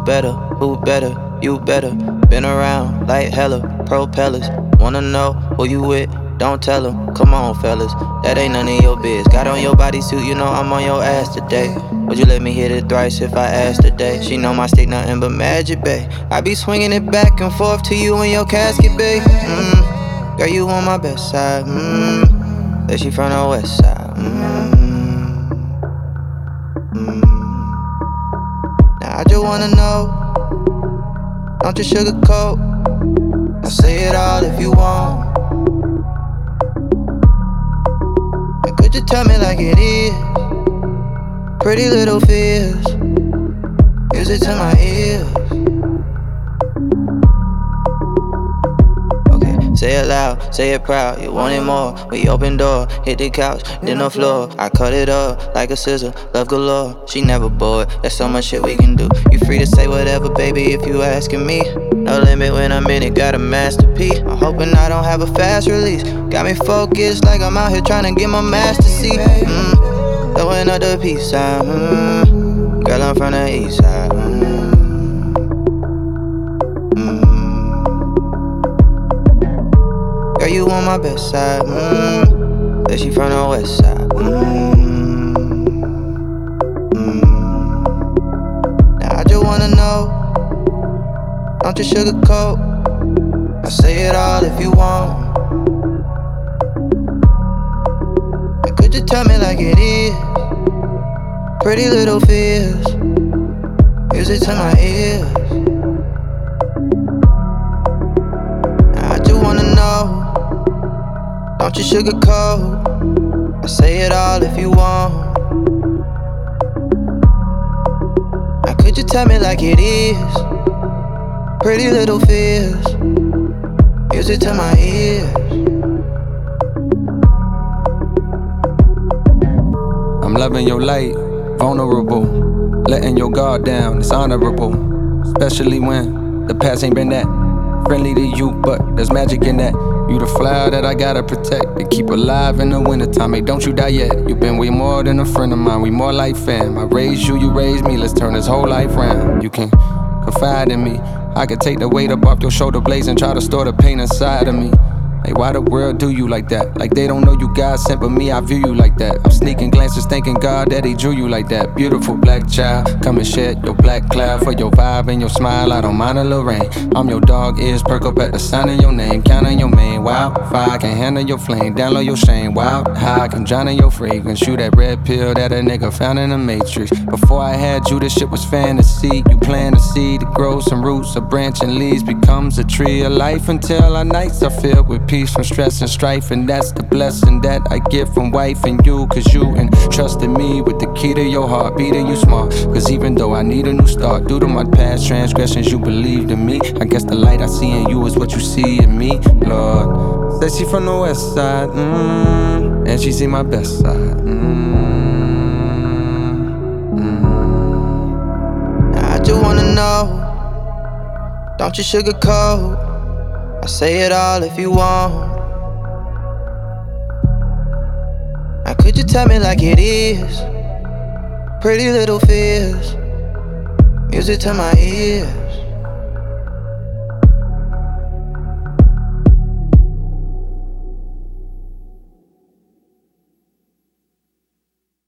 better, who better, you better. Been around like hella propellers. Wanna know who you with? Don't tell them, come on fellas, that ain't none of your biz. Got on your bodysuit, you know I'm on your ass today. Would you let me hit it thrice if I asked today? She know my stick nothing but magic, babe. I be swinging it back and forth to you in your casket, babe. Girl, you on my best side, That she from the west side, Now I just wanna know, don't you sugarcoat. I'll say it all if you want. And could you tell me like it is? Pretty little fears, music to my ears. Okay, say it loud, say it proud. You want it more? We open door, hit the couch, then the floor. I cut it up like a scissor, love galore. She never bored, there's so much shit we can do. You free to say whatever, baby, if you asking me. No limit when I'm in it, got a masterpiece. I'm hoping I don't have a fast release. Got me focused like I'm out here trying to get my master seat. Throwing up the peace sign, Girl, I'm from the east side, Girl, you on my best side, That she from the west side, Now I just wanna know, don't you sugarcoat. I'll say it all if you want. And could you tell me like it is? Pretty little fears, music to my ears. I just wanna know, don't you sugarcoat. I'll say it all if you want. And could you tell me like it is? Pretty little fears, music to my ears. I'm loving your light, vulnerable. Letting your guard down, it's honorable. Especially when the past ain't been that friendly to you, but there's magic in that. You the flower that I gotta protect and keep alive in the wintertime. Hey, don't you die yet. You been way more than a friend of mine, we more like fam. I raised you, you raised me, let's turn this whole life round. You can confide in me, I could take the weight up off your shoulder blades and try to store the pain inside of me. Hey, why the world do you like that? Like they don't know you God sent, but me, I view you like that. I'm sneaking glances, thanking God that he drew you like that. Beautiful black child, come and shed your black cloud. For your vibe and your smile, I don't mind a little rain. I'm your dog, ears perk up at the sound of your name. Count on your mane, wildfire, I can handle your flame. Download your shame, wild high, I can drown in your fragrance. Shoot that red pill that a nigga found in the matrix. Before I had you, this shit was fantasy. You plant a seed to grow some roots, a branch and leaves becomes a tree of life. Until our nights are filled with peace from stress and strife, and that's the blessing that I get from wife and you. Cause you entrusted me with the key to your heart, beating you smart. Cause even though I need a new start, due to my past transgressions, you believed in me. I guess the light I see in you is what you see in me, Lord. Said she from the west side, and she see my best side, I just wanna know, don't you sugarcoat. I'll say it all if you want. Now could you tell me like it is? Pretty little fears, music to my ears.